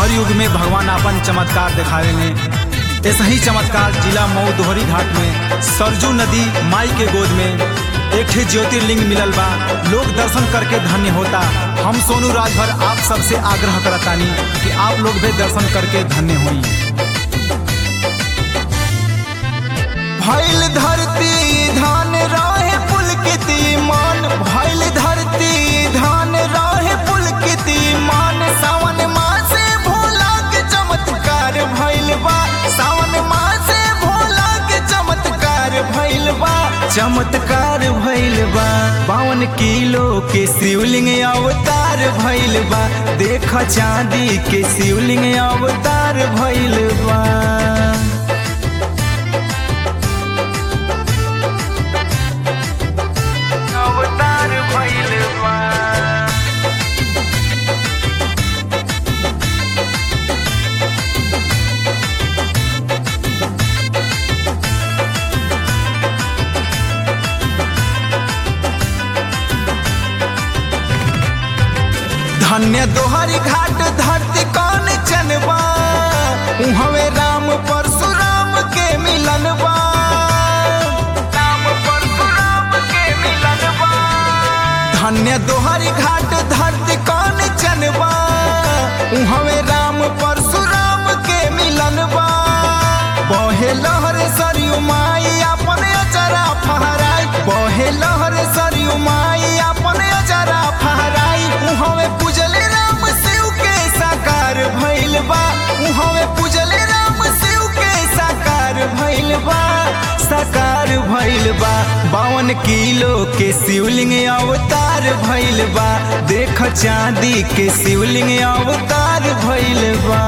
हर युग में भगवान अपन चमत्कार दिखावे ने। ऐसा ही चमत्कार जिला मऊ दोहरी घाट में सरजू नदी माई के गोद में एक ठे ज्योतिर्लिंग मिलल बा। लोग दर्शन करके धन्य होता। हम सोनू राजभर आप सबसे आग्रह करतानी कि आप लोग भी दर्शन करके धन्य होई। भइल धरती धान रहे पुलकित मान, भइल धरती धान रहे पुलकित मान। सावन मासे भोला के चमत्कार भइल बा, सावन मासे भोला के चमत्कार भइल बा, चमत्कार भइल बा। 52 किलो के शिवलिंग अवतार भइल बा। देख चांदी के शिवलिंग अवतार भइल बा। धन्य दोहरी घाट धरती कौन चनबा, उहवे राम परशुराम के मिलन बा, राम परशुराम के मिलन बा। धन्य दोहरी घाट धरती कौन चनबा, उहवे राम परशुराम के मिलन बा। बहे लहर सरयू माई अपन अचरा फहराई, बहे लहर सरयू माई अपन अचरा फहराई। उहवे पूजले राम शिव के साकार भइल बा, उहवे पूजले राम शिव के साकार भइल बा, साकार भइल बा। 52 किलो के शिवलिंग अवतार भइल बा। देख चांदी के शिवलिंग अवतार भइल बा।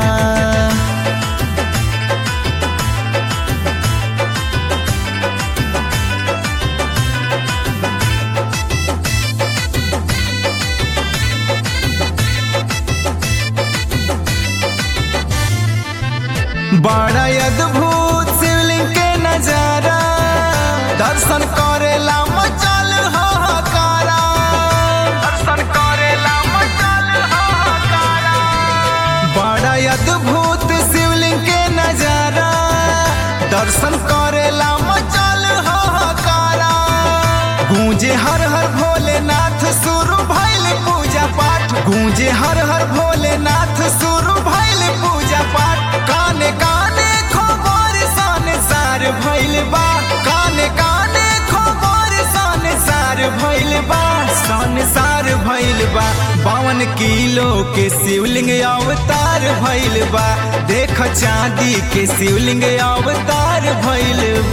बड़ा अद्भुत शिवलिंग के नजारा, दर्शन करेला मचल हाहाकारा, दर्शन करेला मचल हाहाकारा। बड़ा अद्भुत शिवलिंग के नजारा, दर्शन करेला मचल हाहाकारा। गूंजे हर हर भोलेनाथ शुरू भइल पूजा पाठ, गूंजे हर हर भोलेनाथ शुरू भइल पूजा पाठ। काने काने खबर संसार भइल बा, काने काने खबर संसार भइल बा, संसार भइल बा। 52 किलो के शिवलिंग अवतार भइल बा। देख चांदी के शिवलिंग अवतार भइल